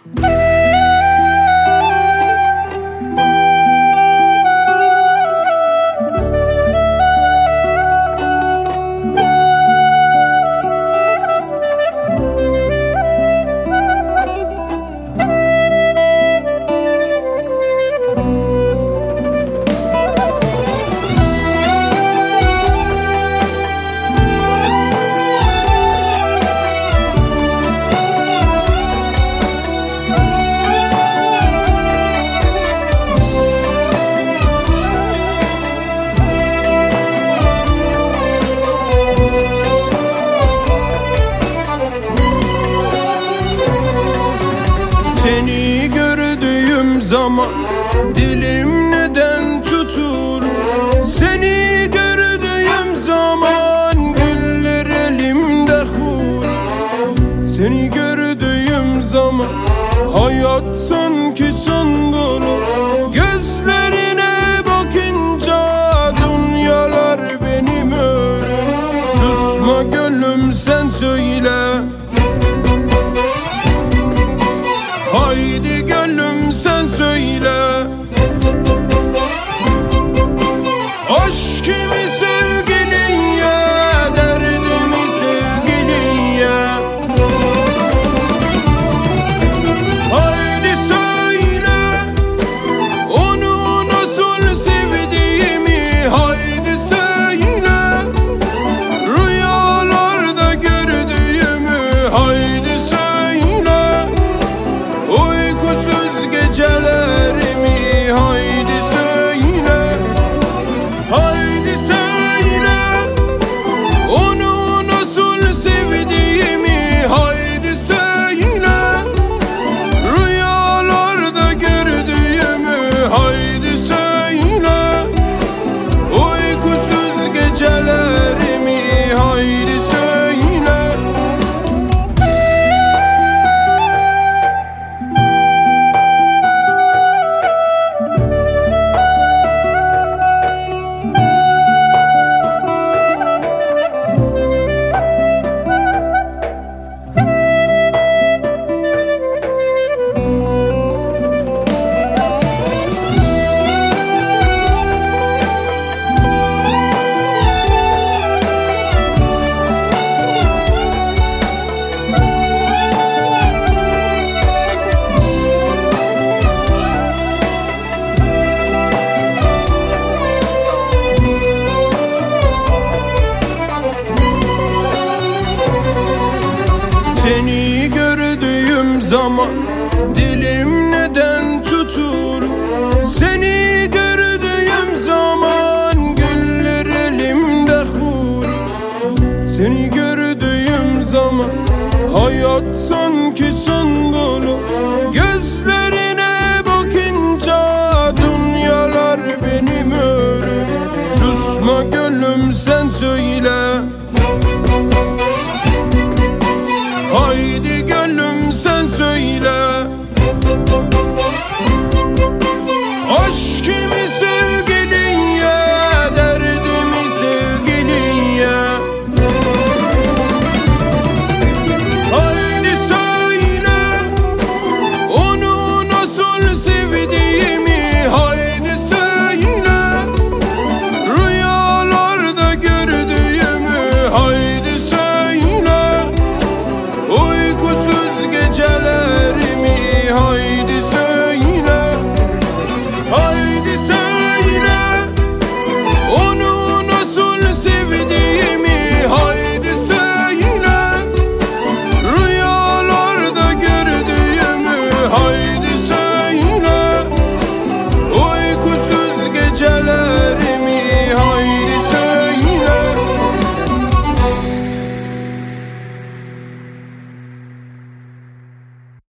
Seni gördüğüm zaman dilim neden tutur? Seni gördüğüm zaman güller elimde hur. Seni gördüğüm zaman hayat sanki son bulur. Gözlerine bakınca dünyalar benim ölüm. Susma gönlüm sen söyle. Haydi gönlüm sen söyle. Aşkımı sevgiliye, derdimi sevgiliye. Haydi söyle onu nasıl sevdiğimi. Haydi söyle rüyalarda gördüğümü. Haydi söyle uykusuz gecelerimi. Haydi söyle, haydi söyle onu nasıl sevdiğimi. Haydi söyle rüyalarda gördüğümü. Haydi söyle uykusuz gecelerimi. Haydi söyle. Seni gördüğüm zaman dilim neden tutur? Seni gördüğüm zaman güller elimde hur. Seni gördüğüm zaman hayat